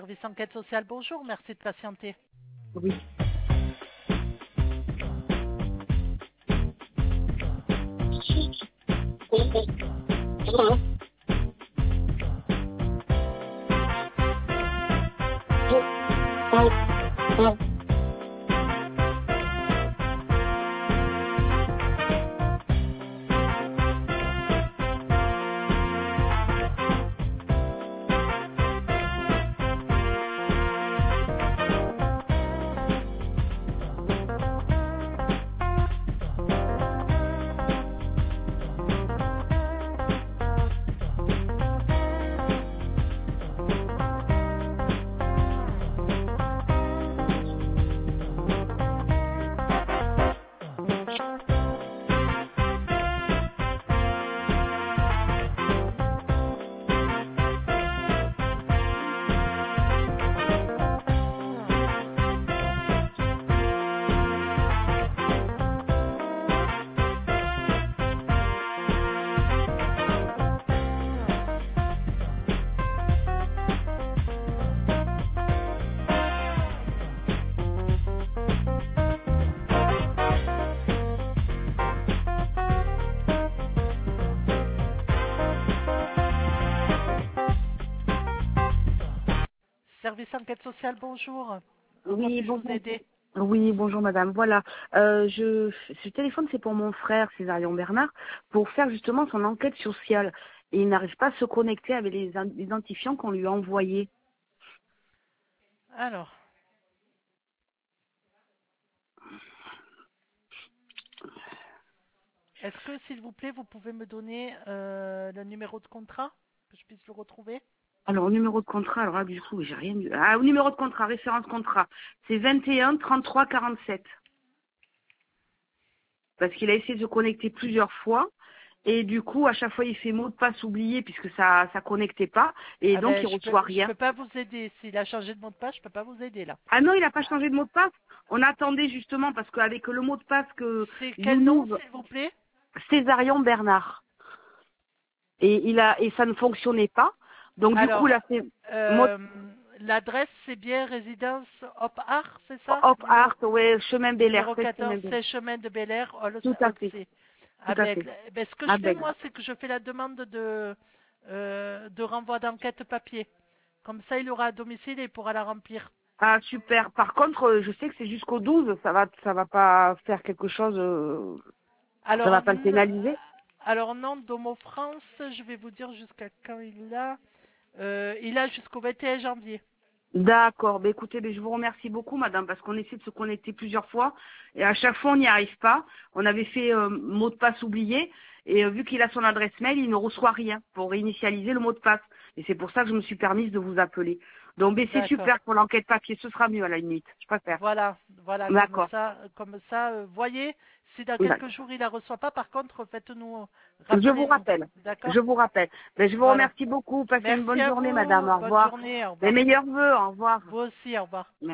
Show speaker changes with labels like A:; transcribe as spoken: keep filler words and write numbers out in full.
A: Service enquête sociale, bonjour, merci de patienter.
B: Oui.
A: Service enquête sociale, bonjour. Comment
B: Oui,
A: puis-je vous
B: bonjour.
A: aider?
B: Oui, bonjour madame. Voilà, euh, je, ce téléphone c'est pour mon frère Césarion Bernard pour faire justement son enquête sociale et il n'arrive pas à se connecter avec les in- identifiants qu'on lui a envoyés.
A: Alors, est-ce que, s'il vous plaît, vous pouvez me donner euh, le numéro de contrat, que je puisse le retrouver?
B: Alors, au numéro de contrat, alors là, du coup, j'ai rien eu. Ah, au numéro de contrat, référence contrat, c'est vingt et un trente-trois quarante-sept. Parce qu'il a essayé de se connecter plusieurs fois. Et du coup, à chaque fois, il fait mot de passe oublié puisque ça ça connectait pas. Et
A: Ah
B: donc,
A: ben,
B: il
A: je
B: reçoit
A: peux, je
B: rien.
A: peux pas vous aider. S'il a changé de mot de passe, je peux pas vous aider là.
B: Ah non, il n'a pas changé de mot de passe. On attendait justement parce qu'avec le mot de passe que
A: C'est quel nom,
B: Younoub,
A: s'il vous plaît?
B: Césarion Bernard, et il a et ça ne fonctionnait pas. Donc du coup,
A: Alors,
B: là, c'est mot
A: euh, l'adresse, c'est bien résidence Hop Art, c'est ça?
B: Hop
A: Numéro,
B: Art, ouais, chemin Bel Air,
A: numéro
B: sept
A: quatorze,
B: chemin Bel Air.
A: c'est chemin de Bel Air,
B: Tout à fait,
A: Olsey.
B: tout à
A: Avec,
B: fait.
A: eh ben, ce que je fais,
B: Avec.
A: moi, c'est que je fais la demande de, euh, de renvoi d'enquête papier. Comme ça, il aura à domicile et il pourra la remplir.
B: Ah super. Par contre, euh, je sais que c'est jusqu'au douze, ça va ça va pas faire quelque chose, euh, ça
A: Alors,
B: va pas le
A: n-
B: pénaliser.
A: alors non, Domo France, je vais vous dire jusqu'à quand il a. Euh, il a jusqu'au vingt et un janvier.
B: D'accord. Ben écoutez, ben, je vous remercie beaucoup, madame, parce qu'on essaie de se connecter plusieurs fois et à chaque fois on n'y arrive pas. On avait fait euh, mot de passe oublié et euh, vu qu'il a son adresse mail, il ne reçoit rien pour réinitialiser le mot de passe. Et c'est pour ça que je me suis permise de vous appeler. Donc ben c'est
A: D'accord.
B: super pour l'enquête papier, ce sera mieux à la limite. Je préfère.
A: Voilà, voilà, comme
B: D'accord.
A: ça, comme ça, euh, voyez, si dans quelques
B: D'accord.
A: jours il la reçoit pas, par contre, faites-nous,
B: Je vous
A: rappelez-nous,
B: rappelle.
A: d'accord?
B: Je vous rappelle. Ben, je vous
A: Voilà.
B: remercie beaucoup. Passez une
A: Merci
B: bonne
A: à
B: journée, madame.
A: vous,
B: Au
A: bonne
B: revoir.
A: journée, au
B: Les
A: revoir.
B: meilleurs vœux. Au revoir.
A: Vous aussi, au revoir.